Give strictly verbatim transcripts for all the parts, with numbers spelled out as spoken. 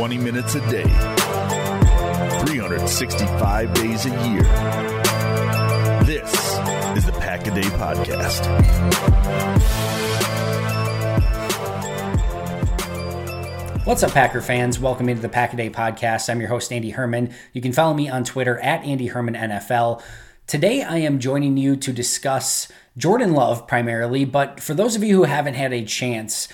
twenty minutes a day, three hundred sixty-five days a year. This is the Pack a Day Podcast. What's up, Packer fans? Welcome into the Pack a Day Podcast. I'm your host, Andy Herman. You can follow me on Twitter at Andy Herman N F L. Today, I am joining you to discuss Jordan Love primarily, but for those of you who haven't had a chance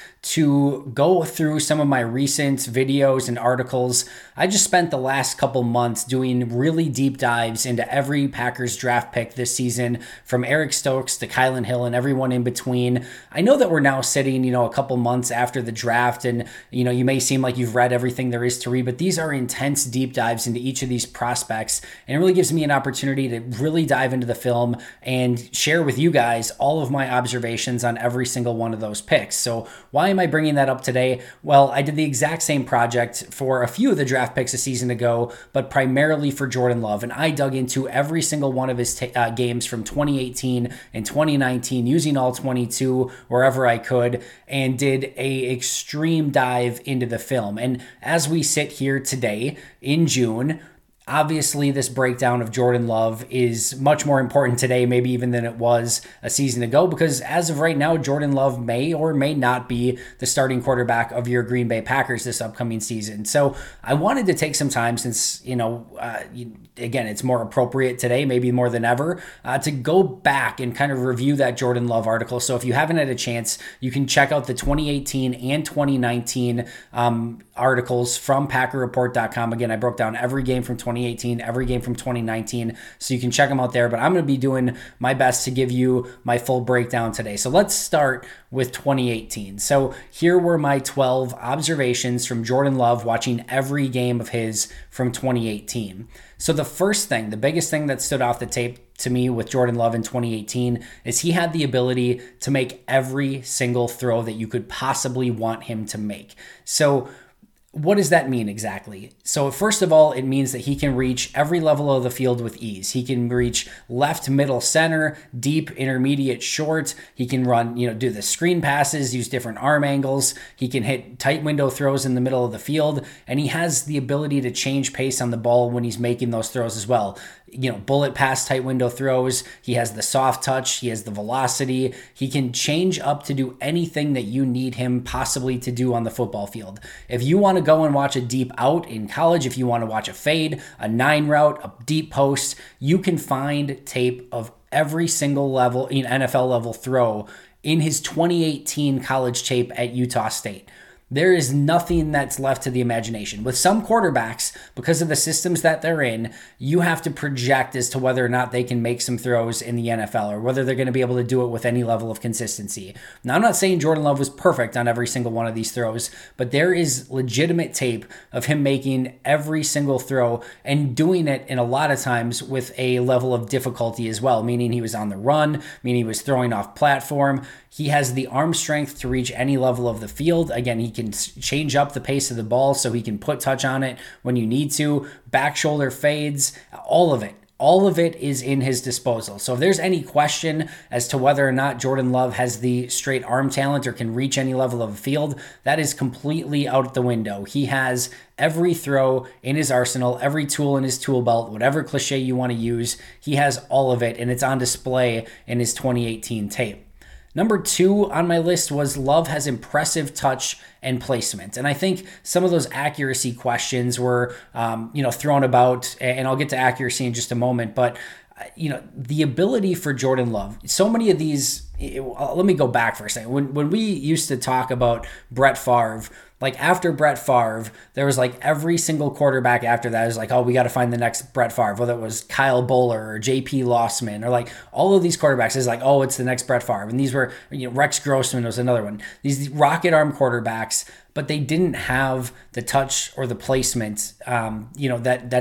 to go through some of my recent videos and articles, I just spent the last couple months doing really deep dives into every Packers draft pick this season, from Eric Stokes to Kylan Hill and everyone in between. I know that we're now sitting, you know, a couple months after the draft, and, you know, you may seem like you've read everything there is to read, but these are intense deep dives into each of these prospects, and it really gives me an opportunity to really dive into the film and share with you guys all of my observations on every single one of those picks. So why am I bringing that up today? Well, I did the exact same project for a few of the draft picks a season ago, but primarily for Jordan Love. And I dug into every single one of his t- uh, games from twenty eighteen and twenty nineteen, using all twenty-two wherever I could, and did a extreme dive into the film. And as we sit here today in June, obviously, this breakdown of Jordan Love is much more important today, maybe even than it was a season ago, because as of right now, Jordan Love may or may not be the starting quarterback of your Green Bay Packers this upcoming season. So I wanted to take some time, since, you know, uh, again, it's more appropriate today, maybe more than ever, uh, to go back and kind of review that Jordan Love article. So if you haven't had a chance, you can check out the twenty eighteen and twenty nineteen um, articles from Packer Report dot com. Again, I broke down every game from twenty eighteen, every game from twenty nineteen, so you can check them out there, but I'm going to be doing my best to give you my full breakdown today. So let's start with twenty eighteen. So here were my twelve observations from Jordan Love watching every game of his from twenty eighteen. So the first thing, the biggest thing that stood off the tape to me with Jordan Love in twenty eighteen is he had the ability to make every single throw that you could possibly want him to make. So what does that mean exactly? So first of all, it means that he can reach every level of the field with ease. He can reach left, middle, center, deep, intermediate, short. He can run, you know, do the screen passes, use different arm angles. He can hit tight window throws in the middle of the field, and he has the ability to change pace on the ball when he's making those throws as well. You know, bullet pass, tight window throws. He has the soft touch. He has the velocity. He can change up to do anything that you need him possibly to do on the football field. If you want to go and watch a deep out in college, if you want to watch a fade, a nine route, a deep post, you can find tape of every single level, in N F L level throw in his twenty eighteen college tape at Utah State. There is nothing that's left to the imagination. With some quarterbacks, because of the systems that they're in, you have to project as to whether or not they can make some throws in the N F L, or whether they're going to be able to do it with any level of consistency. Now, I'm not saying Jordan Love was perfect on every single one of these throws, but there is legitimate tape of him making every single throw and doing it in a lot of times with a level of difficulty as well, meaning he was on the run, meaning he was throwing off platform. He has the arm strength to reach any level of the field. Again, he can change up the pace of the ball so he can put touch on it when you need to. Back shoulder fades, all of it. All of it is in his disposal. So if there's any question as to whether or not Jordan Love has the straight arm talent or can reach any level of the field, that is completely out the window. He has every throw in his arsenal, every tool in his tool belt, whatever cliche you want to use, he has all of it, and it's on display in his twenty eighteen tape. Number two on my list was Love has impressive touch and placement. And I think some of those accuracy questions were, um, you know, thrown about, and I'll get to accuracy in just a moment, but you know, the ability for Jordan Love, so many of these, let me go back for a second. When, when we used to talk about Brett Favre, like after Brett Favre, there was like every single quarterback after that is like, oh, we got to find the next Brett Favre, whether it was Kyle Bowler or J P Lossman or like all of these quarterbacks is like, oh, it's the next Brett Favre. And these were, you know, Rex Grossman was another one. These rocket arm quarterbacks, but they didn't have the touch or the placement, um, you know, that that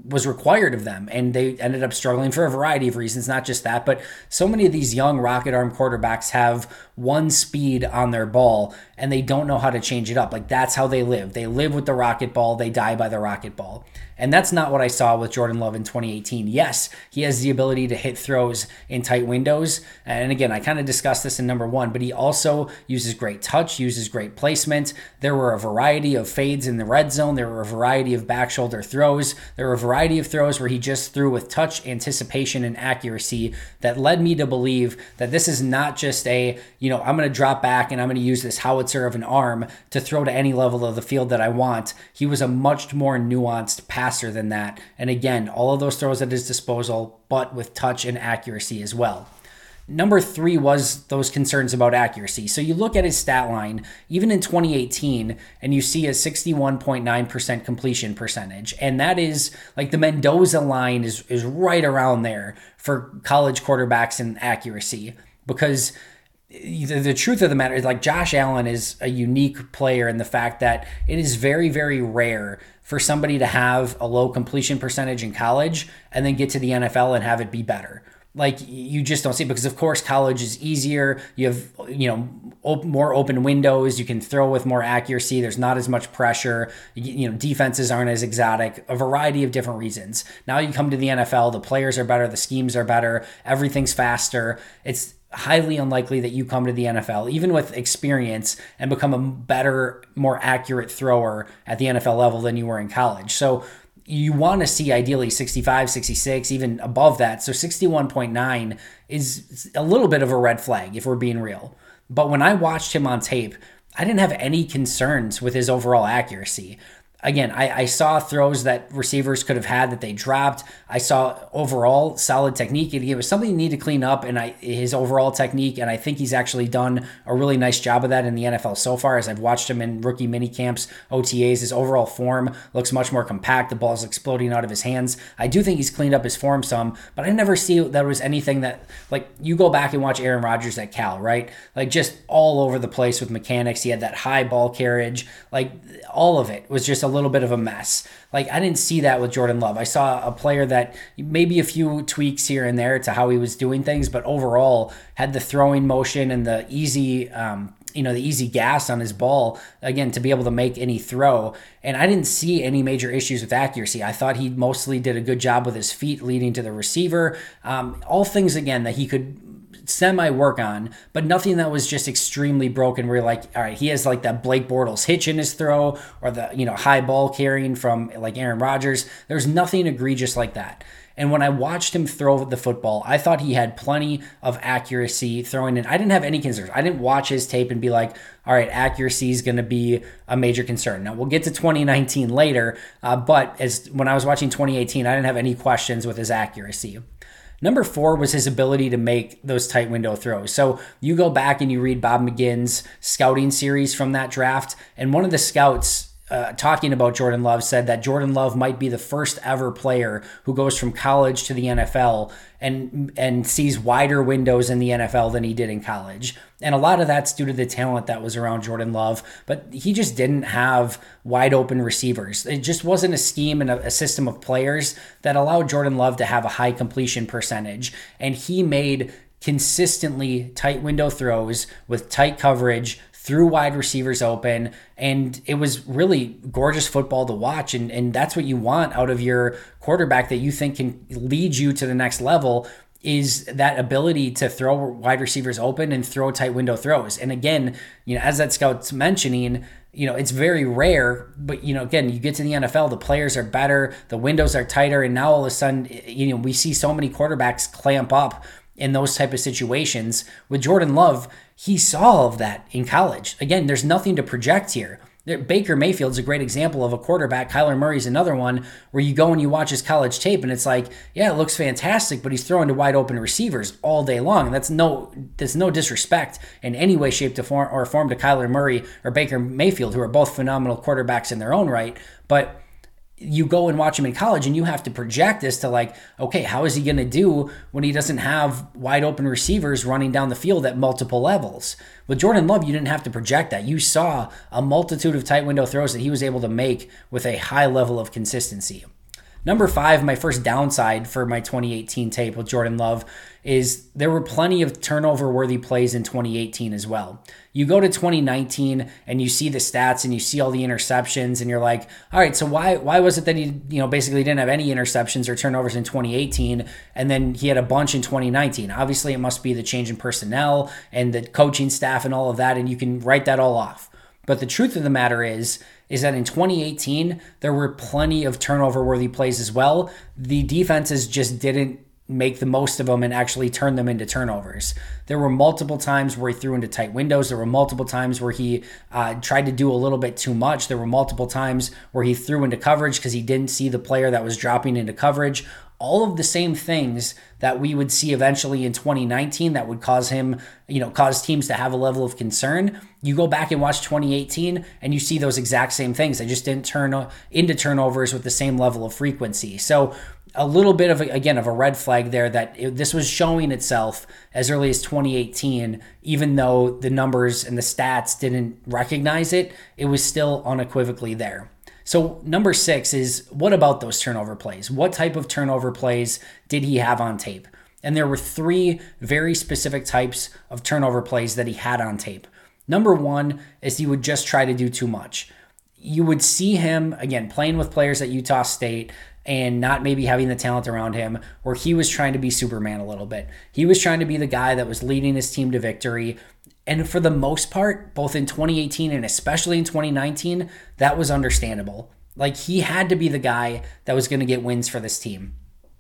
was required of them, and they ended up struggling for a variety of reasons, not just that, but so many of these young rocket arm quarterbacks have one speed on their ball and they don't know how to change it up. Like, that's how they live. They live with the rocket ball, they die by the rocket ball. And that's not what I saw with Jordan Love in twenty eighteen. Yes, he has the ability to hit throws in tight windows. And again, I kind of discussed this in number one, but he also uses great touch, uses great placement. There were a variety of fades in the red zone. There were a variety of back shoulder throws. There were a variety of throws where he just threw with touch, anticipation, and accuracy that led me to believe that this is not just a, you know, I'm going to drop back and I'm going to use this howitzer of an arm to throw to any level of the field that I want. He was a much more nuanced passer than that. And again, all of those throws at his disposal, but with touch and accuracy as well. Number three was those concerns about accuracy. So you look at his stat line, even in twenty eighteen, and you see a sixty-one point nine percent completion percentage. And that is like the Mendoza line is, is right around there for college quarterbacks in accuracy, because the, the truth of the matter is, like, Josh Allen is a unique player in the fact that it is very, very rare for somebody to have a low completion percentage in college and then get to the N F L and have it be better. Like, you just don't see it, because of course college is easier. You have, you know, op- more open windows. You can throw with more accuracy. There's not as much pressure. You, you know, defenses aren't as exotic, a variety of different reasons. Now you come to the N F L, the players are better, the schemes are better, everything's faster. It's highly unlikely that you come to the N F L, even with experience, and become a better, more accurate thrower at the N F L level than you were in college. So you want to see ideally sixty-five, sixty-six, even above that. So sixty-one point nine is a little bit of a red flag if we're being real. But when I watched him on tape, I didn't have any concerns with his overall accuracy. Again, I, I saw throws that receivers could have had that they dropped. I saw overall solid technique. It was something you need to clean up, and I, his overall technique, and I think he's actually done a really nice job of that in the N F L so far. As I've watched him in rookie mini camps, O T As, his overall form looks much more compact. The ball's exploding out of his hands. I do think he's cleaned up his form some, but I never see that was anything that, like, you go back and watch Aaron Rodgers at Cal, right? Like, just all over the place with mechanics. He had that high ball carriage. Like, all of it was just a little bit of a mess. Like, I didn't see that with Jordan Love. I saw a player that maybe a few tweaks here and there to how he was doing things, but overall had the throwing motion and the easy, um, you know, the easy gas on his ball, again, to be able to make any throw. And I didn't see any major issues with accuracy. I thought he mostly did a good job with his feet leading to the receiver. Um, all things, again, that he could semi work on, but nothing that was just extremely broken where you're like, all right, he has like that Blake Bortles hitch in his throw, or the, you know, high ball carrying from like Aaron Rodgers. There's nothing egregious like that. And when I watched him throw the football, I thought he had plenty of accuracy throwing in. I didn't have any concerns. I didn't watch his tape and be like, all right, accuracy is going to be a major concern. Now, we'll get to twenty nineteen later, uh, but as when I was watching twenty eighteen, I didn't have any questions with his accuracy. Number four was his ability to make those tight window throws. So you go back and you read Bob McGinn's scouting series from that draft, and one of the scouts uh, talking about Jordan Love said that Jordan Love might be the first ever player who goes from college to the N F L and and sees wider windows in the N F L than he did in college. And a lot of that's due to the talent that was around Jordan Love, but he just didn't have wide open receivers. It just wasn't a scheme and a, a system of players that allowed Jordan Love to have a high completion percentage. And he made consistently tight window throws with tight coverage, threw wide receivers open, and it was really gorgeous football to watch. And, and that's what you want out of your quarterback that you think can lead you to the next level, is that ability to throw wide receivers open and throw tight window throws. And again, you know, as that scout's mentioning, you know, it's very rare, but, you know, again, you get to the N F L, the players are better, the windows are tighter, and now all of a sudden, you know, we see so many quarterbacks clamp up in those type of situations. With Jordan Love, he saw all of that in college. Again, there's nothing to project here. Baker Mayfield's a great example of a quarterback. Kyler Murray's another one where you go and you watch his college tape and it's like, yeah, it looks fantastic, but he's throwing to wide open receivers all day long. And that's no, there's no disrespect in any way, shape, to form, or form to Kyler Murray or Baker Mayfield, who are both phenomenal quarterbacks in their own right. But you go and watch him in college and you have to project as to like, okay, how is he going to do when he doesn't have wide open receivers running down the field at multiple levels? With Jordan Love, you didn't have to project that. You saw a multitude of tight window throws that he was able to make with a high level of consistency. Number five, my first downside for my twenty eighteen tape with Jordan Love is there were plenty of turnover-worthy plays in twenty eighteen as well. You go to twenty nineteen and you see the stats and you see all the interceptions and you're like, all right, so why why was it that he you know basically didn't have any interceptions or turnovers in twenty eighteen and then he had a bunch in twenty nineteen? Obviously, it must be the change in personnel and the coaching staff and all of that, and you can write that all off. But the truth of the matter is, is that in twenty eighteen, there were plenty of turnover-worthy plays as well. The defenses just didn't make the most of them and actually turn them into turnovers. There were multiple times where he threw into tight windows. There were multiple times where he uh, tried to do a little bit too much. There were multiple times where he threw into coverage because he didn't see the player that was dropping into coverage. All of the same things that we would see eventually in twenty nineteen that would cause him, you know, cause teams to have a level of concern. You go back and watch twenty eighteen and you see those exact same things. They just didn't turn into turnovers with the same level of frequency. So a little bit of, a, again, of a red flag there that it, this was showing itself as early as twenty eighteen, even though the numbers and the stats didn't recognize it, it was still unequivocally there. So number six is, what about those turnover plays? What type of turnover plays did he have on tape? And there were three very specific types of turnover plays that he had on tape. Number one is he would just try to do too much. You would see him, again, playing with players at Utah State and not maybe having the talent around him, where he was trying to be Superman a little bit. He was trying to be the guy that was leading his team to victory. And for the most part, both in twenty eighteen and especially in twenty nineteen, that was understandable. Like, he had to be the guy that was going to get wins for this team.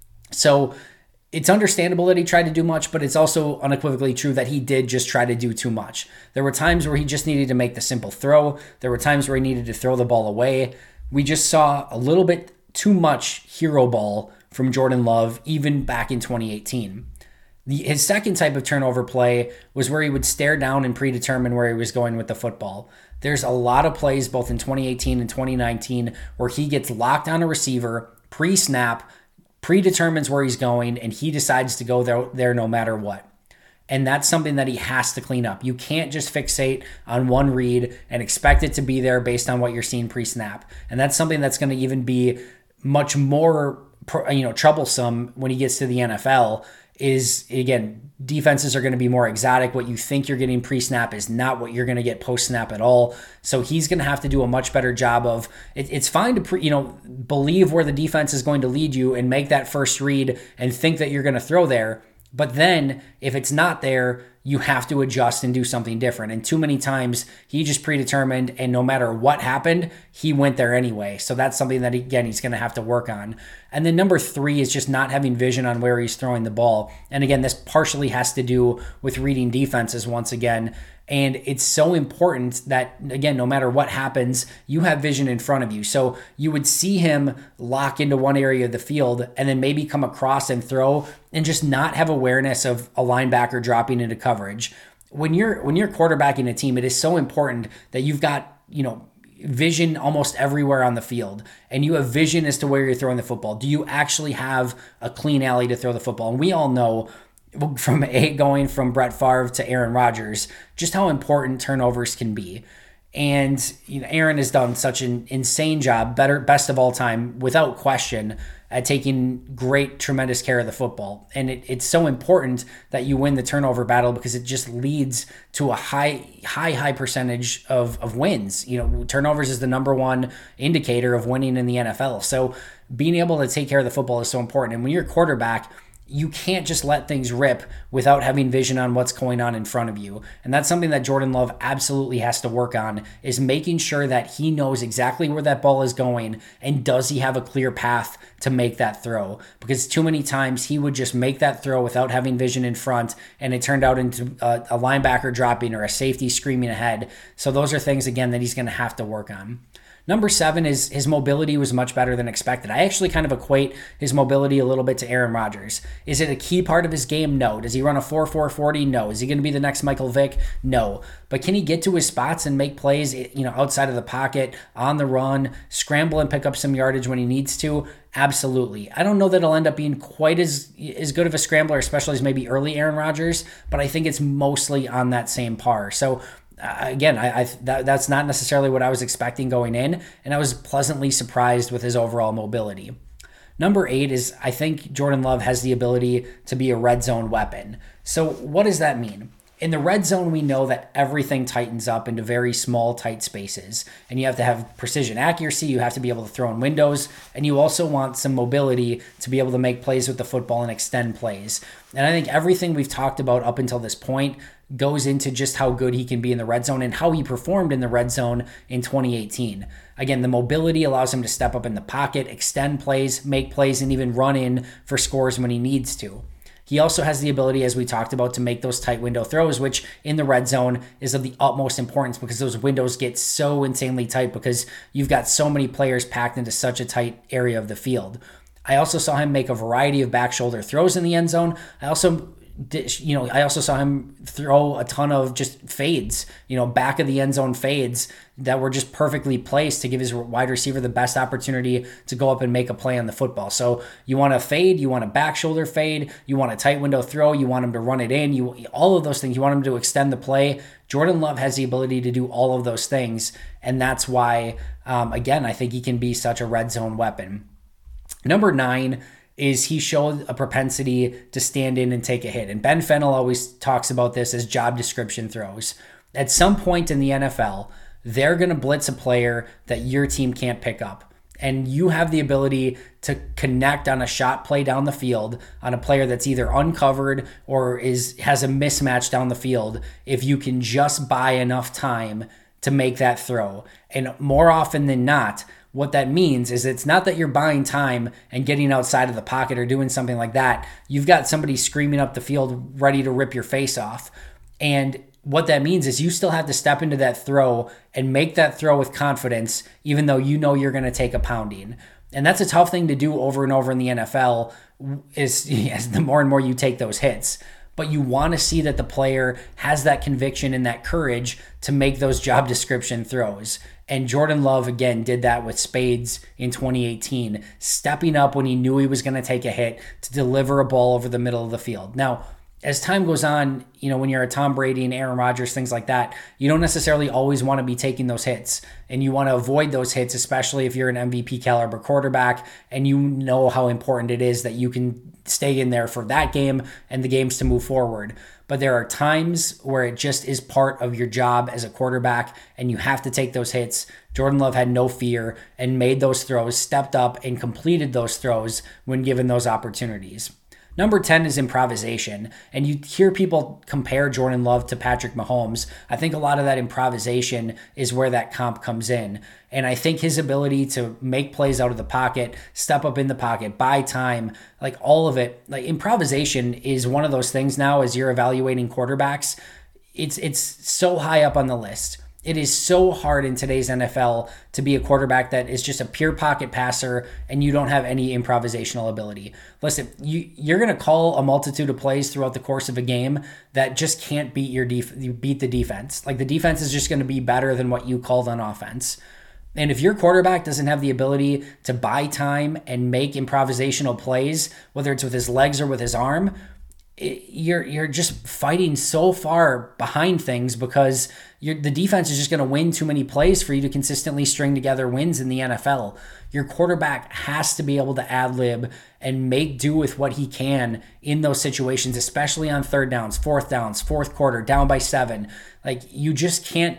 So it's understandable that he tried to do much, but it's also unequivocally true that he did just try to do too much. There were times where he just needed to make the simple throw. There were times where he needed to throw the ball away. We just saw a little bit too much hero ball from Jordan Love, even back in twenty eighteen. The, his second type of turnover play was where he would stare down and predetermine where he was going with the football. There's a lot of plays both in twenty eighteen and twenty nineteen where he gets locked on a receiver, pre-snap, predetermines where he's going, and he decides to go there, there no matter what. And that's something that he has to clean up. You can't just fixate on one read and expect it to be there based on what you're seeing pre-snap. And that's something that's going to even be much more, you know, troublesome when he gets to the N F L. Is, again, defenses are going to be more exotic. What you think you're getting pre-snap is not what you're going to get post-snap at all. So he's going to have to do a much better job of, it, it's fine to, pre, you know, believe where the defense is going to lead you and make that first read and think that you're going to throw there. But then if it's not there, you have to adjust and do something different. And too many times he just predetermined, and no matter what happened, he went there anyway. So that's something that, again, he's going to have to work on. And then number three is just not having vision on where he's throwing the ball. And again, this partially has to do with reading defenses once again. And it's so important that, again, no matter what happens, you have vision in front of you. So you would see him lock into one area of the field and then maybe come across and throw and just not have awareness of a linebacker dropping into coverage. When you're when you're quarterbacking a team, it is so important that you've got, you know, vision almost everywhere on the field, and you have vision as to where you're throwing the football. Do you actually have a clean alley to throw the football? And we all know, from a going from Brett Favre to Aaron Rodgers, just how important turnovers can be. And you know, Aaron has done such an insane job, better, best of all time, without question, at taking great, tremendous care of the football. And it, it's so important that you win the turnover battle because it just leads to a high, high, high percentage of, of wins. You know, turnovers is the number one indicator of winning in the N F L. So being able to take care of the football is so important. And when you're a quarterback, you can't just let things rip without having vision on what's going on in front of you. And that's something that Jordan Love absolutely has to work on, is making sure that he knows exactly where that ball is going and does he have a clear path to make that throw. Because too many times he would just make that throw without having vision in front, and it turned out into a, a linebacker dropping or a safety screaming ahead. So those are things, again, that he's going to have to work on. Number seven is his mobility was much better than expected. I actually kind of equate his mobility a little bit to Aaron Rodgers. Is it a key part of his game? No. Does he run a four four forty? No. Is he going to be the next Michael Vick? No. But can he get to his spots and make plays, you know, outside of the pocket, on the run, scramble and pick up some yardage when he needs to? Absolutely. I don't know that he'll end up being quite as as good of a scrambler, especially as maybe early Aaron Rodgers, but I think it's mostly on that same par. So Uh, again, I, I that, that's not necessarily what I was expecting going in, and I was pleasantly surprised with his overall mobility. Number eight is I think Jordan Love has the ability to be a red zone weapon. So what does that mean? In the red zone, we know that everything tightens up into very small, tight spaces, and you have to have precision accuracy. You have to be able to throw in windows, and you also want some mobility to be able to make plays with the football and extend plays. And I think everything we've talked about up until this point goes into just how good he can be in the red zone and how he performed in the red zone in twenty eighteen. Again, the mobility allows him to step up in the pocket, extend plays, make plays, and even run in for scores when he needs to. He also has the ability, as we talked about, to make those tight window throws, which in the red zone is of the utmost importance because those windows get so insanely tight because you've got so many players packed into such a tight area of the field. I also saw him make a variety of back shoulder throws in the end zone. I also You know, I also saw him throw a ton of just fades, you know, back of the end zone fades that were just perfectly placed to give his wide receiver the best opportunity to go up and make a play on the football. So you want a fade, you want a back shoulder fade, you want a tight window throw, you want him to run it in, you all of those things, you want him to extend the play. Jordan Love has the ability to do all of those things, and that's why, um, again, I think he can be such a red zone weapon. Number nine is he showed a propensity to stand in and take a hit. And Ben Fennell always talks about this as job description throws. At some point in the N F L, they're going to blitz a player that your team can't pick up. And you have the ability to connect on a shot play down the field on a player that's either uncovered or is has a mismatch down the field if you can just buy enough time to make that throw. And more often than not, what that means is it's not that you're buying time and getting outside of the pocket or doing something like that. You've got somebody screaming up the field ready to rip your face off. And what that means is you still have to step into that throw and make that throw with confidence, even though you know you're going to take a pounding. And that's a tough thing to do over and over in the N F L is yes, the more and more you take those hits. But you want to see that the player has that conviction and that courage to make those job description throws. And Jordan Love, again, did that with spades in twenty eighteen, stepping up when he knew he was going to take a hit to deliver a ball over the middle of the field. Now, as time goes on, you know, when you're a Tom Brady and Aaron Rodgers, things like that, you don't necessarily always want to be taking those hits. And you want to avoid those hits, especially if you're an M V P caliber quarterback and you know how important it is that you can stay in there for that game and the games to move forward. But there are times where it just is part of your job as a quarterback and you have to take those hits. Jordan Love had no fear and made those throws, stepped up and completed those throws when given those opportunities. Number ten is improvisation. And you hear people compare Jordan Love to Patrick Mahomes. I think a lot of that improvisation is where that comp comes in. And I think his ability to make plays out of the pocket, step up in the pocket, buy time, like all of it, like improvisation is one of those things now as you're evaluating quarterbacks. It's it's so high up on the list. It is so hard in today's N F L to be a quarterback that is just a pure pocket passer and you don't have any improvisational ability. Listen, you, you're going to call a multitude of plays throughout the course of a game that just can't beat your def- beat the defense. Like the defense is just going to be better than what you called on offense. And if your quarterback doesn't have the ability to buy time and make improvisational plays, whether it's with his legs or with his arm, it, you're you're just fighting so far behind things because you're, the defense is just going to win too many plays for you to consistently string together wins in the N F L. Your quarterback has to be able to ad-lib and make do with what he can in those situations, especially on third downs, fourth downs, fourth quarter, down by seven. Like you just can't,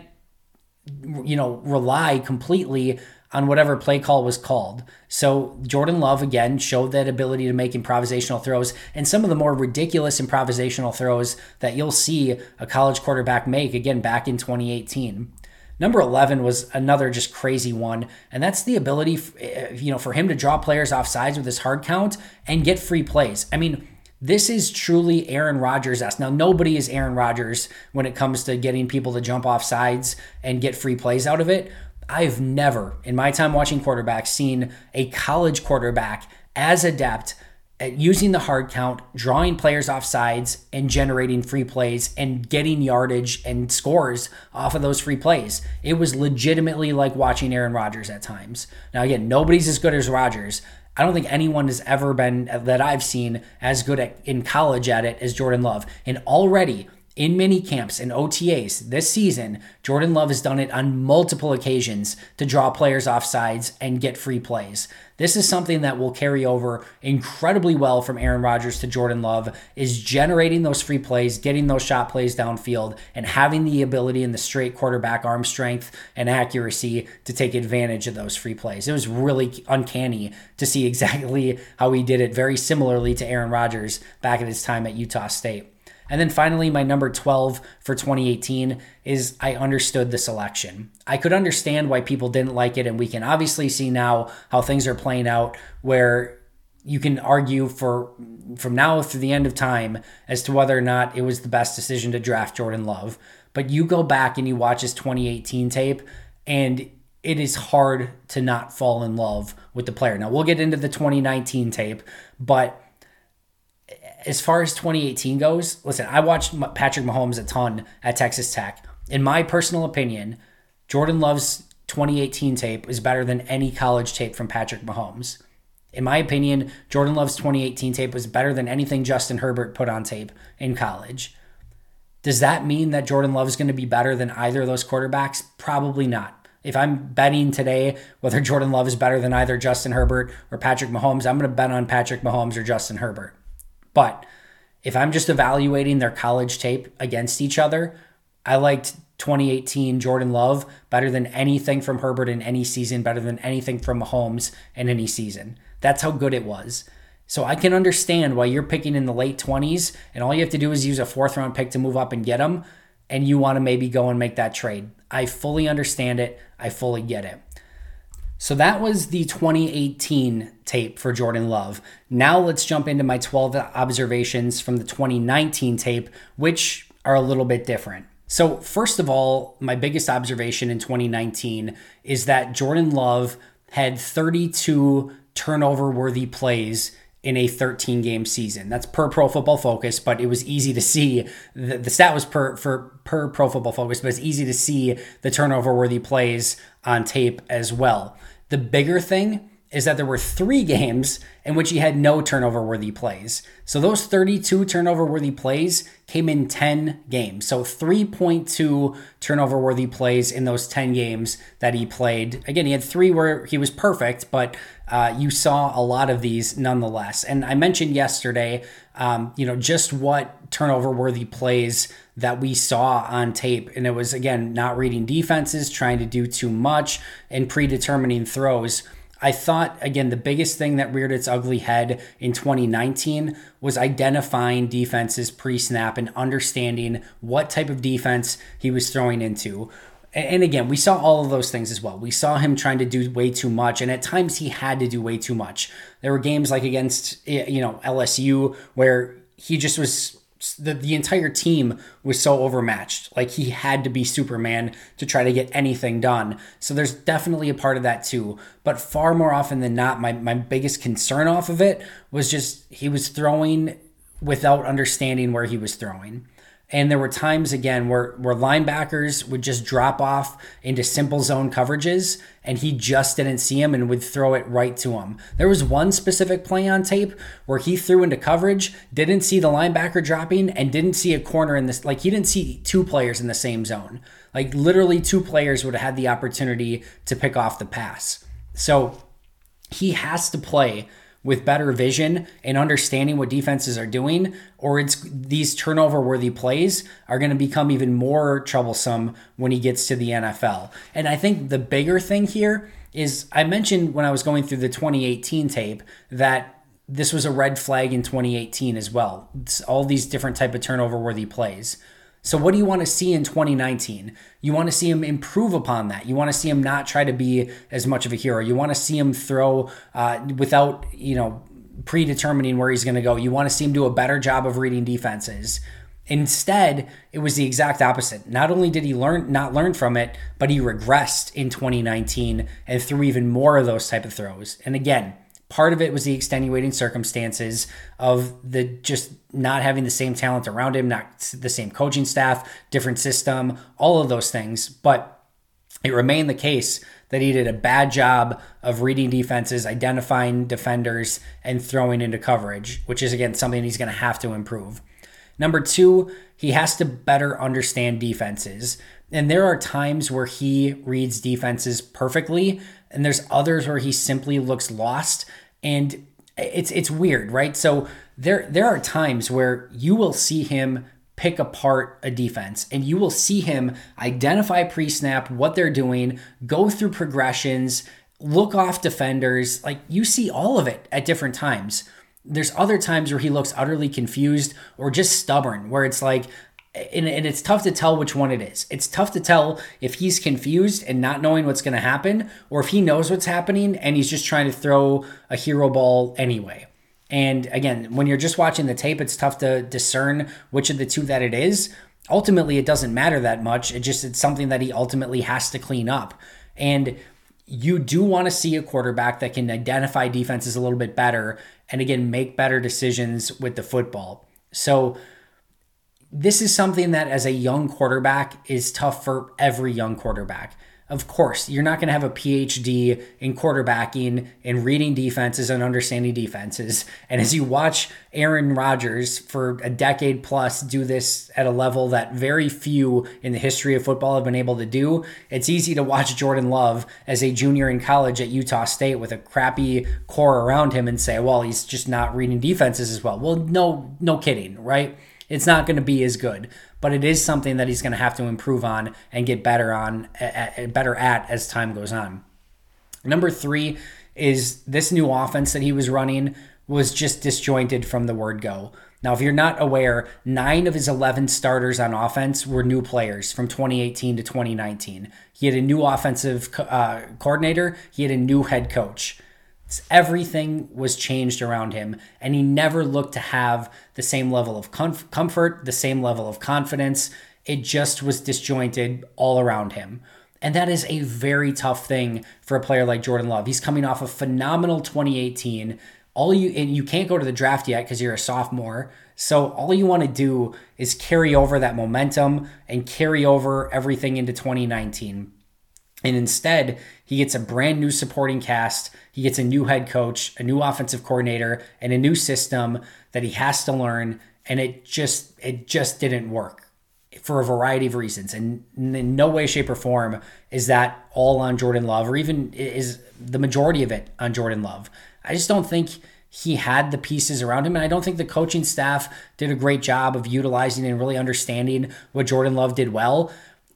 you know, rely completely on whatever play call was called. So Jordan Love, again, showed that ability to make improvisational throws and some of the more ridiculous improvisational throws that you'll see a college quarterback make, again, back in twenty eighteen. Number eleven was another just crazy one, and that's the ability, you know, for him to draw players off sides with his hard count and get free plays. I mean, this is truly Aaron Rodgers-esque. Now, nobody is Aaron Rodgers when it comes to getting people to jump off sides and get free plays out of it. I've never, in my time watching quarterbacks, seen a college quarterback as adept at using the hard count, drawing players off sides, and generating free plays and getting yardage and scores off of those free plays. It was legitimately like watching Aaron Rodgers at times. Now, again, nobody's as good as Rodgers. I don't think anyone has ever been, that I've seen, as good at, in college at it as Jordan Love. And already, In mini camps and O T As this season, Jordan Love has done it on multiple occasions to draw players off sides and get free plays. This is something that will carry over incredibly well from Aaron Rodgers to Jordan Love, is generating those free plays, getting those shot plays downfield, and having the ability and the straight quarterback arm strength and accuracy to take advantage of those free plays. It was really uncanny to see exactly how he did it, very similarly to Aaron Rodgers back at his time at Utah State. And then finally, my number twelve for twenty eighteen is I understood the selection. I could understand why people didn't like it, and we can obviously see now how things are playing out where you can argue for from now through the end of time as to whether or not it was the best decision to draft Jordan Love. But you go back and you watch his twenty eighteen tape, and it is hard to not fall in love with the player. Now, we'll get into the twenty nineteen tape, but as far as twenty eighteen goes, listen, I watched Patrick Mahomes a ton at Texas Tech. In my personal opinion, Jordan Love's twenty eighteen tape is better than any college tape from Patrick Mahomes. In my opinion, Jordan Love's twenty eighteen tape was better than anything Justin Herbert put on tape in college. Does that mean that Jordan Love is going to be better than either of those quarterbacks? Probably not. If I'm betting today whether Jordan Love is better than either Justin Herbert or Patrick Mahomes, I'm going to bet on Patrick Mahomes or Justin Herbert. But if I'm just evaluating their college tape against each other, I liked twenty eighteen Jordan Love better than anything from Herbert in any season, better than anything from Mahomes in any season. That's how good it was. So I can understand why you're picking in the late twenties, and all you have to do is use a fourth round pick to move up and get them, and you want to maybe go and make that trade. I fully understand it. I fully get it. So that was the twenty eighteen tape for Jordan Love. Now let's jump into my twelve observations from the twenty nineteen tape, which are a little bit different. So first of all, my biggest observation in twenty nineteen is that Jordan Love had thirty-two turnover-worthy plays in a thirteen-game season. That's per Pro Football Focus, but it was easy to see. The, the stat was per for per Pro Football Focus, but it's easy to see the turnover-worthy plays on tape as well. The bigger thing is that there were three games in which he had no turnover-worthy plays. So those thirty-two turnover-worthy plays came in ten games. So three point two turnover-worthy plays in those ten games that he played. Again, he had three where he was perfect, but uh, you saw a lot of these nonetheless. And I mentioned yesterday, um, you know, just what turnover-worthy plays that we saw on tape. And it was, again, not reading defenses, trying to do too much, and predetermining throws. I thought, again, the biggest thing that reared its ugly head in twenty nineteen was identifying defenses pre-snap and understanding what type of defense he was throwing into. And again, we saw all of those things as well. We saw him trying to do way too much, and at times he had to do way too much. There were games like against, you know, L S U where he just was... The, the entire team was so overmatched. Like, he had to be Superman to try to get anything done. So there's definitely a part of that too. But far more often than not, my, my biggest concern off of it was just he was throwing without understanding where he was throwing. And there were times, again, where, where linebackers would just drop off into simple zone coverages, and he just didn't see him and would throw it right to him. There was one specific play on tape where he threw into coverage, didn't see the linebacker dropping, and didn't see a corner in this. Like, he didn't see two players in the same zone. Like, literally two players would have had the opportunity to pick off the pass. So he has to play with better vision and understanding what defenses are doing, or it's these turnover-worthy plays are going to become even more troublesome when he gets to the N F L. And I think the bigger thing here is, I mentioned when I was going through the twenty eighteen tape that this was a red flag in twenty eighteen as well. It's all these different type of turnover-worthy plays. So what do you want to see in twenty nineteen? You want to see him improve upon that. You want to see him not try to be as much of a hero. You want to see him throw uh, without, you know, predetermining where he's going to go. You want to see him do a better job of reading defenses. Instead, it was the exact opposite. Not only did he learn not learn from it, but he regressed in twenty nineteen and threw even more of those type of throws. And again, part of it was the extenuating circumstances of the just not having the same talent around him, not the same coaching staff, different system, all of those things. But it remained the case that he did a bad job of reading defenses, identifying defenders, and throwing into coverage, which is, again, something he's going to have to improve. Number two, he has to better understand defenses. And there are times where he reads defenses perfectly, and there's others where he simply looks lost. And it's it's weird, right? So there there are times where you will see him pick apart a defense, and you will see him identify pre-snap what they're doing, go through progressions, look off defenders. Like, you see all of it at different times. There's other times where he looks utterly confused or just stubborn, where it's like, and, and it's tough to tell which one it is. It's tough to tell if he's confused and not knowing what's going to happen, or if he knows what's happening and he's just trying to throw a hero ball anyway. And again, when you're just watching the tape, it's tough to discern which of the two that it is. Ultimately, it doesn't matter that much. It just, it's something that he ultimately has to clean up. And you do want to see a quarterback that can identify defenses a little bit better and, again, make better decisions with the football. So this is something that, as a young quarterback, is tough for every young quarterback. Of course, you're not going to have a P H D in quarterbacking and reading defenses and understanding defenses. And as you watch Aaron Rodgers for a decade plus do this at a level that very few in the history of football have been able to do, it's easy to watch Jordan Love as a junior in college at Utah State with a crappy core around him and say, well, he's just not reading defenses as well. Well, no, no kidding, right? It's not going to be as good, but it is something that he's going to have to improve on and get better on, better at as time goes on. Number three is this new offense that he was running was just disjointed from the word go. Now, if you're not aware, nine of his eleven starters on offense were new players from twenty eighteen to twenty nineteen. He had a new offensive uh, coordinator. He had a new head coach. Everything was changed around him, and he never looked to have the same level of comf- comfort, the same level of confidence. It just was disjointed all around him. And that is a very tough thing for a player like Jordan Love. He's coming off a phenomenal twenty eighteen. All you and you can't go to the draft yet because you're a sophomore. So all you want to do is carry over that momentum and carry over everything into twenty nineteen. And instead, he gets a brand new supporting cast. He gets a new head coach, a new offensive coordinator, and a new system that he has to learn. And it just it just didn't work for a variety of reasons. And in no way, shape, or form is that all on Jordan Love, or even is the majority of it on Jordan Love. I just don't think he had the pieces around him, and I don't think the coaching staff did a great job of utilizing and really understanding what Jordan Love did well.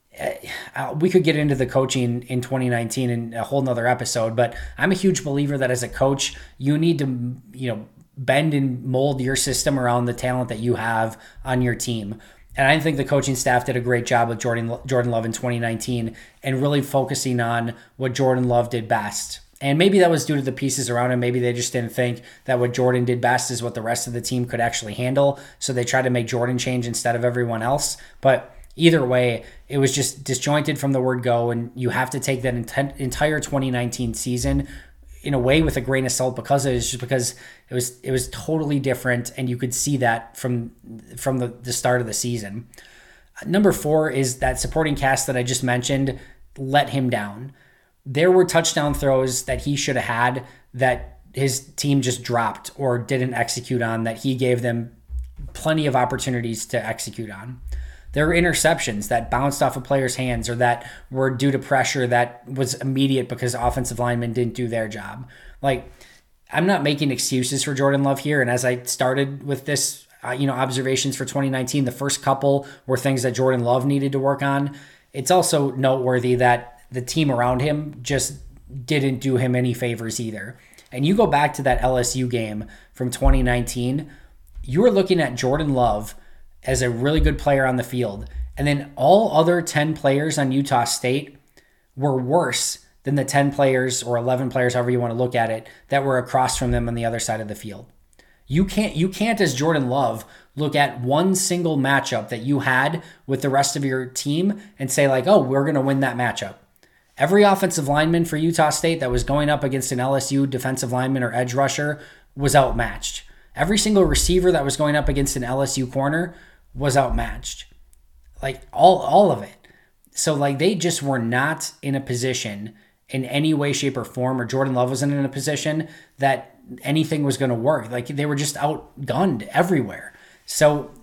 Uh, we could get into the coaching in twenty nineteen in a whole nother episode, but I'm a huge believer that as a coach, you need to, you know, bend and mold your system around the talent that you have on your team. And I think the coaching staff did a great job with Jordan Jordan Love in twenty nineteen and really focusing on what Jordan Love did best. And maybe that was due to the pieces around him. Maybe they just didn't think that what Jordan did best is what the rest of the team could actually handle. So they tried to make Jordan change instead of everyone else. But either way, it was just disjointed from the word go, and you have to take that ent- entire twenty nineteen season in a way with a grain of salt because it is just because it was it was totally different, and you could see that from from the, the start of the season. Number four is that supporting cast that I just mentioned let him down. There were touchdown throws that he should have had that his team just dropped or didn't execute on that he gave them plenty of opportunities to execute on. There were interceptions that bounced off a player's hands or that were due to pressure that was immediate because offensive linemen didn't do their job. Like, I'm not making excuses for Jordan Love here. And as I started with this, uh, you know, observations for twenty nineteen, the first couple were things that Jordan Love needed to work on. It's also noteworthy that the team around him just didn't do him any favors either. And you go back to that L S U game from twenty nineteen, you were looking at Jordan Love as a really good player on the field. And then all other ten players on Utah State were worse than the ten players or eleven players, however you want to look at it, that were across from them on the other side of the field. You can't, you can't as Jordan Love, look at one single matchup that you had with the rest of your team and say like, oh, we're going to win that matchup. Every offensive lineman for Utah State that was going up against an L S U defensive lineman or edge rusher was outmatched. Every single receiver that was going up against an L S U corner was outmatched. Like all all of it. So like they just were not in a position in any way, shape, or form, or Jordan Love wasn't in a position that anything was going to work. Like they were just outgunned everywhere. So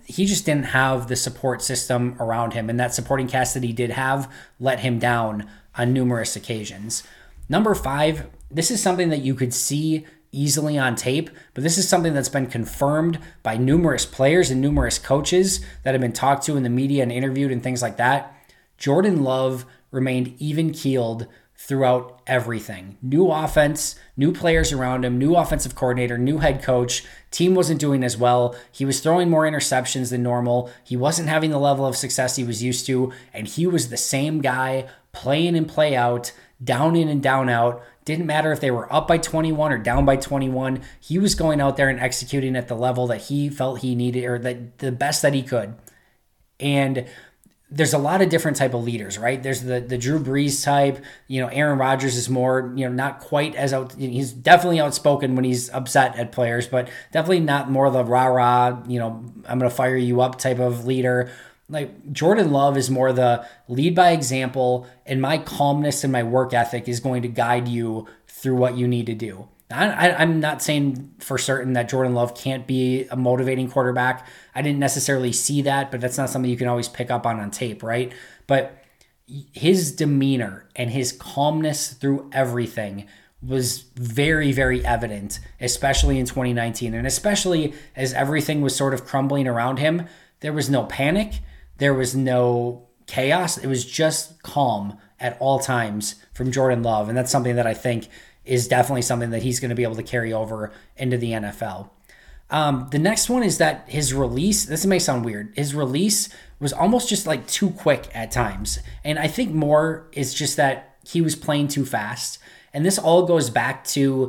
he just didn't have the support system around him, and that supporting cast that he did have let him down on numerous occasions. Number five, this is something that you could see easily on tape, but this is something that's been confirmed by numerous players and numerous coaches that have been talked to in the media and interviewed and things like that. Jordan Love remained even-keeled throughout everything. New offense, new players around him, new offensive coordinator, new head coach. Team wasn't doing as well. He was throwing more interceptions than normal. He wasn't having the level of success he was used to, and he was the same guy play in and play out, down in and down out. Didn't matter if they were up by twenty-one or down by twenty-one. He was going out there and executing at the level that he felt he needed, or that the best that he could. And there's a lot of different type of leaders, right? There's the the Drew Brees type. You know, Aaron Rodgers is more, you know, not quite as out. He's definitely outspoken when he's upset at players, but definitely not more the rah rah. You know, I'm gonna fire you up type of leader. Like Jordan Love is more the lead by example, and my calmness and my work ethic is going to guide you through what you need to do. I, I, I'm not saying for certain that Jordan Love can't be a motivating quarterback. I didn't necessarily see that, but that's not something you can always pick up on on tape, right? But his demeanor and his calmness through everything was very, very evident, especially in twenty nineteen. And especially as everything was sort of crumbling around him, there was no panic. There was no chaos. It was just calm at all times from Jordan Love. And that's something that I think is definitely something that he's going to be able to carry over into the N F L. Um, the next one is that his release, this may sound weird, his release was almost just like too quick at times. And I think more is just that he was playing too fast. And this all goes back to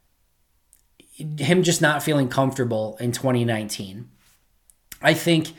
him just not feeling comfortable in twenty nineteen. I think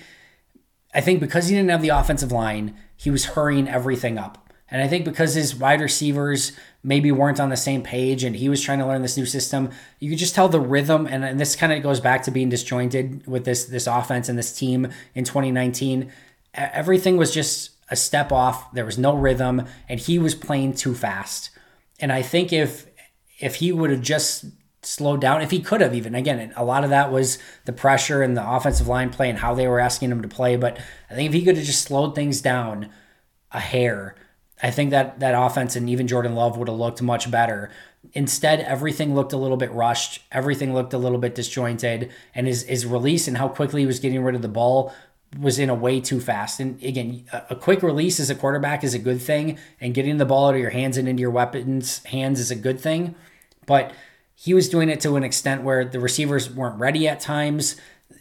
I think because he didn't have the offensive line, he was hurrying everything up. And I think because his wide receivers maybe weren't on the same page and he was trying to learn this new system, you could just tell the rhythm, and, and this kind of goes back to being disjointed with this, this offense and this team in twenty nineteen. Everything was just a step off. There was no rhythm, and he was playing too fast. And I think if if he would have just slowed down, if he could have even, again, a lot of that was the pressure and the offensive line play and how they were asking him to play. But I think if he could have just slowed things down a hair, I think that that offense and even Jordan Love would have looked much better. Instead, everything looked a little bit rushed. Everything looked a little bit disjointed. And his, his release and how quickly he was getting rid of the ball was in a way too fast. And again, a quick release as a quarterback is a good thing. And getting the ball out of your hands and into your weapons' hands is a good thing. But he was doing it to an extent where the receivers weren't ready at times.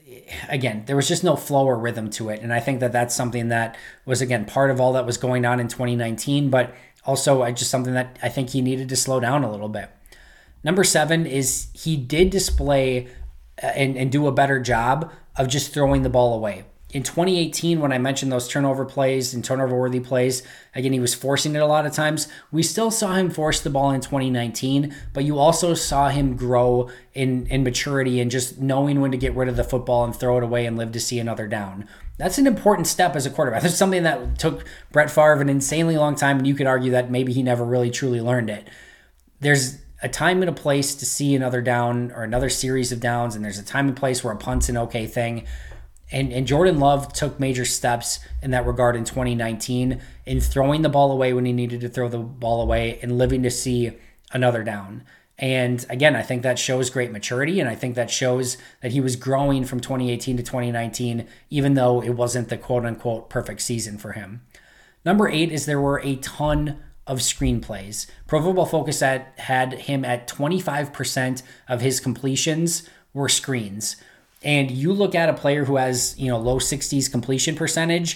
Again, there was just no flow or rhythm to it. And I think that that's something that was, again, part of all that was going on in twenty nineteen, but also just something that I think he needed to slow down a little bit. Number seven is he did display and, and do a better job of just throwing the ball away. In twenty eighteen, when I mentioned those turnover plays and turnover-worthy plays, again, he was forcing it a lot of times. We still saw him force the ball in twenty nineteen, but you also saw him grow in, in maturity and just knowing when to get rid of the football and throw it away and live to see another down. That's an important step as a quarterback. That's something that took Brett Favre an insanely long time, and you could argue that maybe he never really truly learned it. There's a time and a place to see another down or another series of downs, and there's a time and place where a punt's an okay thing. And, and Jordan Love took major steps in that regard in twenty nineteen in throwing the ball away when he needed to throw the ball away and living to see another down. And again, I think that shows great maturity, and I think that shows that he was growing from twenty eighteen to twenty nineteen, even though it wasn't the quote-unquote perfect season for him. Number eight is there were a ton of screenplays. Pro Football Focus at, had him at twenty-five percent of his completions were screens. And you look at a player who has, you know, low sixties completion percentage,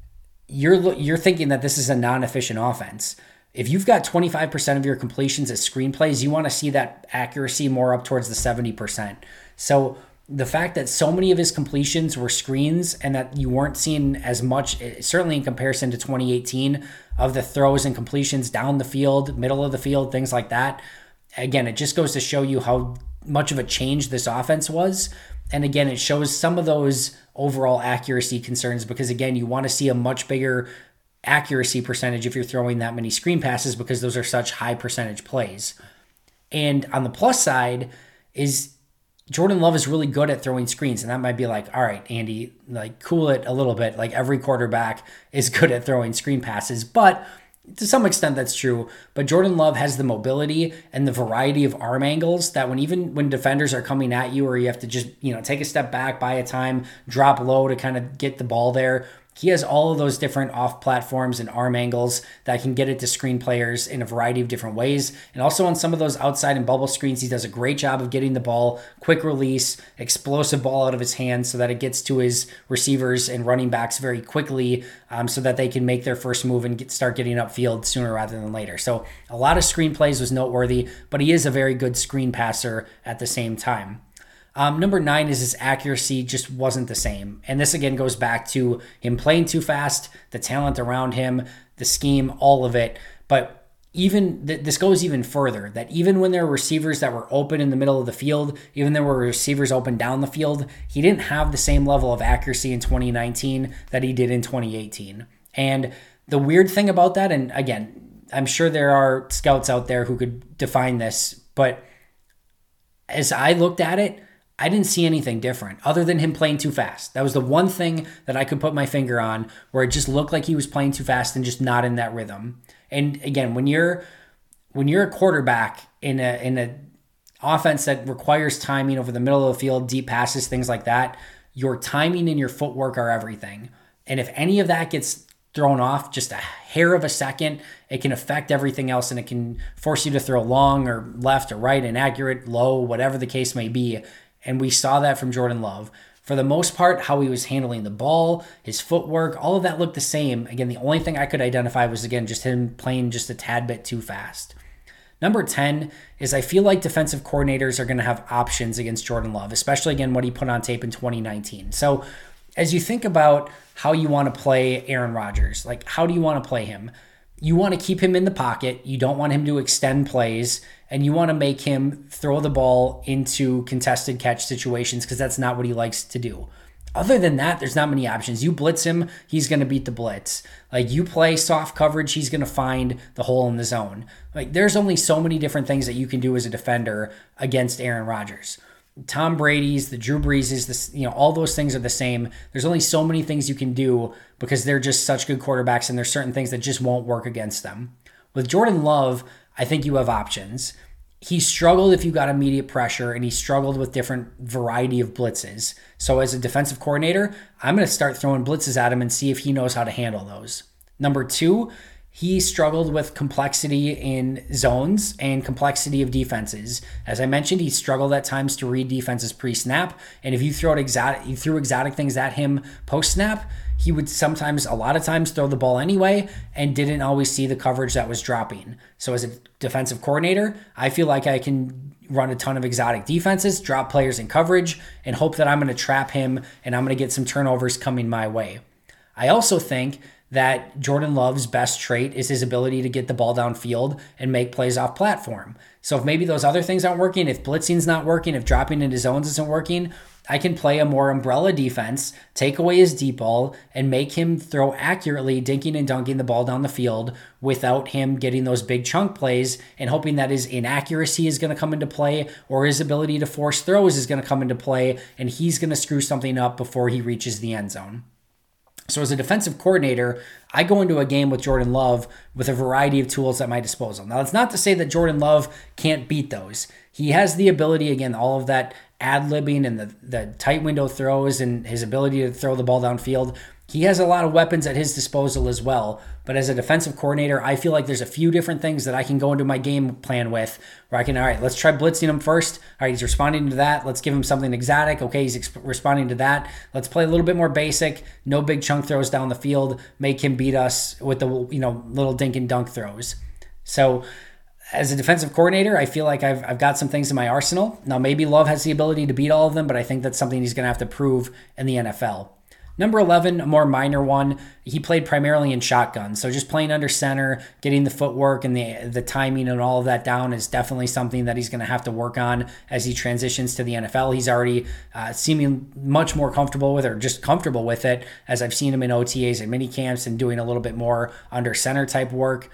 you're you're thinking that this is a non-efficient offense. If you've got twenty-five percent of your completions as screenplays, you want to see that accuracy more up towards the seventy percent. So the fact that so many of his completions were screens and that you weren't seeing as much, certainly in comparison to twenty eighteen, of the throws and completions down the field, middle of the field, things like that. Again, it just goes to show you how much of a change this offense was. And again, it shows some of those overall accuracy concerns because, again, you want to see a much bigger accuracy percentage if you're throwing that many screen passes because those are such high percentage plays. And on the plus side is Jordan Love is really good at throwing screens, and that might be like, all right, Andy, like cool it a little bit. Like every quarterback is good at throwing screen passes, but to some extent that's true. But Jordan Love has the mobility and the variety of arm angles that when even when defenders are coming at you, or you have to just, you know, take a step back, buy a time, drop low to kind of get the ball there. He has all of those different off platforms and arm angles that can get it to screen players in a variety of different ways. And also on some of those outside and bubble screens, he does a great job of getting the ball, quick release, explosive ball out of his hands so that it gets to his receivers and running backs very quickly um, so that they can make their first move and get, start getting upfield sooner rather than later. So a lot of screen plays was noteworthy, but he is a very good screen passer at the same time. Um, number nine is his accuracy just wasn't the same. And this again goes back to him playing too fast, the talent around him, the scheme, all of it. But even th- this goes even further, that even when there were receivers that were open in the middle of the field, even there were receivers open down the field, he didn't have the same level of accuracy in twenty nineteen that he did in twenty eighteen. And the weird thing about that, and again, I'm sure there are scouts out there who could define this, but as I looked at it, I didn't see anything different other than him playing too fast. That was the one thing that I could put my finger on where it just looked like he was playing too fast and just not in that rhythm. And again, when you're when you're a quarterback in a in a offense that requires timing over the middle of the field, deep passes, things like that, your timing and your footwork are everything. And if any of that gets thrown off just a hair of a second, it can affect everything else, and it can force you to throw long or left or right, inaccurate, low, whatever the case may be. And we saw that from Jordan Love. For the most part, how he was handling the ball, his footwork, all of that looked the same. Again, the only thing I could identify was, again, just him playing just a tad bit too fast. Number ten is I feel like defensive coordinators are going to have options against Jordan Love, especially, again, what he put on tape in twenty nineteen. So as you think about how you want to play Aaron Rodgers, like how do you want to play him? You want to keep him in the pocket. You don't want him to extend plays, and you want to make him throw the ball into contested catch situations because that's not what he likes to do. Other than that, there's not many options. You blitz him, he's going to beat the blitz. Like you play soft coverage, he's going to find the hole in the zone. Like there's only so many different things that you can do as a defender against Aaron Rodgers. Tom Brady's, the Drew Breeses, this, you know, all those things are the same. There's only so many things you can do because they're just such good quarterbacks, and there's certain things that just won't work against them. With Jordan Love, I think you have options. He struggled if you got immediate pressure, and he struggled with different variety of blitzes. So as a defensive coordinator, I'm going to start throwing blitzes at him and see if he knows how to handle those. Number two, he struggled with complexity in zones and complexity of defenses. As I mentioned, he struggled at times to read defenses pre-snap. And if you throw it exotic, you threw exotic things at him post-snap, he would sometimes, a lot of times, throw the ball anyway and didn't always see the coverage that was dropping. So as a defensive coordinator, I feel like I can run a ton of exotic defenses, drop players in coverage, and hope that I'm going to trap him and I'm going to get some turnovers coming my way. I also think that Jordan Love's best trait is his ability to get the ball downfield and make plays off platform. So if maybe those other things aren't working, if blitzing's not working, if dropping into zones isn't working, I can play a more umbrella defense, take away his deep ball, and make him throw accurately, dinking and dunking the ball down the field without him getting those big chunk plays and hoping that his inaccuracy is going to come into play or his ability to force throws is going to come into play and he's going to screw something up before he reaches the end zone. So as a defensive coordinator, I go into a game with Jordan Love with a variety of tools at my disposal. Now, that's not to say that Jordan Love can't beat those. He has the ability, again, all of that ad-libbing and the, the tight window throws and his ability to throw the ball downfield. He has a lot of weapons at his disposal as well. But as a defensive coordinator, I feel like there's a few different things that I can go into my game plan with where I can, all right, let's try blitzing him first. All right, he's responding to that. Let's give him something exotic. Okay, he's ex- responding to that. Let's play a little bit more basic. No big chunk throws down the field. Make him beat us with the, you know, little dink and dunk throws. So as a defensive coordinator, I feel like I've I've got some things in my arsenal. Now, maybe Love has the ability to beat all of them, but I think that's something he's going to have to prove in the N F L. Number eleven, a more minor one, he played primarily in shotgun. So just playing under center, getting the footwork and the the timing and all of that down is definitely something that he's going to have to work on as he transitions to the N F L. He's already uh, seeming much more comfortable with it, or just comfortable with it, as I've seen him in O T As and mini camps and doing a little bit more under center type work.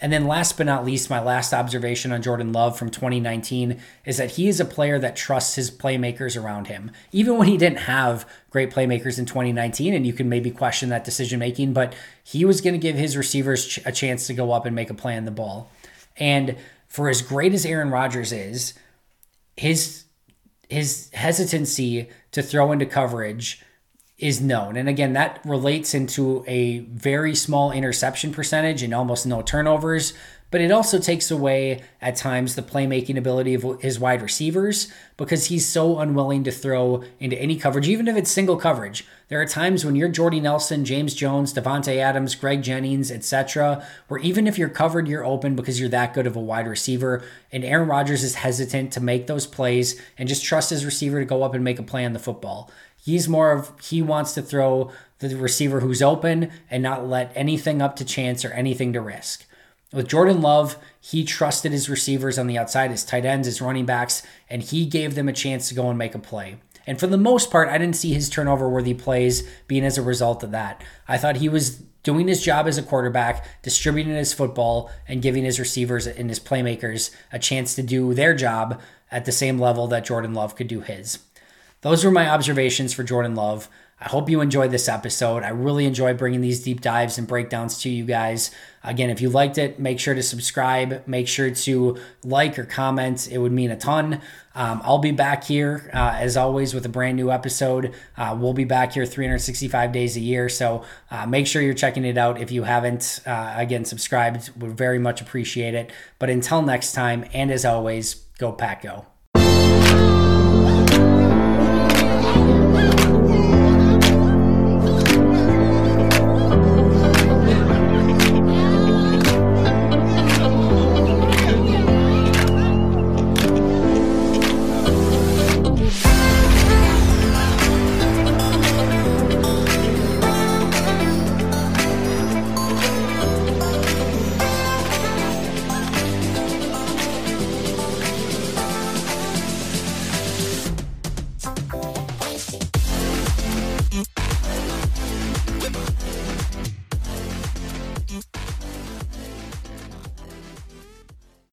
And then last but not least, my last observation on Jordan Love from twenty nineteen is that he is a player that trusts his playmakers around him. Even when he didn't have great playmakers in twenty nineteen, and you can maybe question that decision making, but he was going to give his receivers a chance to go up and make a play on the ball. And for as great as Aaron Rodgers is, his his hesitancy to throw into coverage is known. And again, that relates into a very small interception percentage and almost no turnovers, but it also takes away at times the playmaking ability of his wide receivers because he's so unwilling to throw into any coverage, even if it's single coverage. There are times when you're Jordy Nelson, James Jones, Devontae Adams, Greg Jennings, et cetera, where even if you're covered, you're open because you're that good of a wide receiver. And Aaron Rodgers is hesitant to make those plays and just trust his receiver to go up and make a play on the football. He's more of, he wants to throw the receiver who's open and not let anything up to chance or anything to risk. With Jordan Love, he trusted his receivers on the outside, his tight ends, his running backs, and he gave them a chance to go and make a play. And for the most part, I didn't see his turnover-worthy plays being as a result of that. I thought he was doing his job as a quarterback, distributing his football, and giving his receivers and his playmakers a chance to do their job at the same level that Jordan Love could do his. Those were my observations for Jordan Love. I hope you enjoyed this episode. I really enjoy bringing these deep dives and breakdowns to you guys. Again, if you liked it, make sure to subscribe. Make sure to like or comment. It would mean a ton. Um, I'll be back here, uh, as always, with a brand new episode. Uh, we'll be back here three hundred sixty-five days a year. So uh, make sure you're checking it out. If you haven't, uh, again, subscribed, would very much appreciate it. But until next time, and as always, go Pack Go.